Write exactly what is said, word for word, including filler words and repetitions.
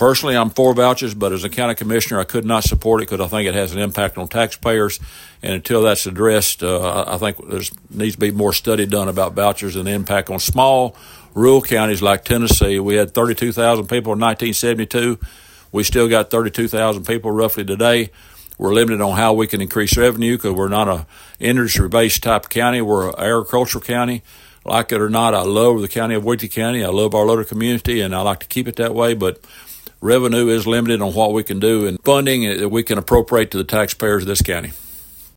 Personally, I'm for vouchers, but as a county commissioner, I could not support it because I think it has an impact on taxpayers. And until that's addressed, uh, I think there needs to be more study done about vouchers and the impact on small rural counties like Tennessee. We had thirty-two thousand people in nineteen seventy-two. We still got thirty-two thousand people roughly today. We're limited on how we can increase revenue because we're not a industry-based type county. We're an agricultural county. Like it or not, I love the county of Wheaton County. I love our little community, and I like to keep it that way. But revenue is limited on what we can do and funding that we can appropriate to the taxpayers of this county.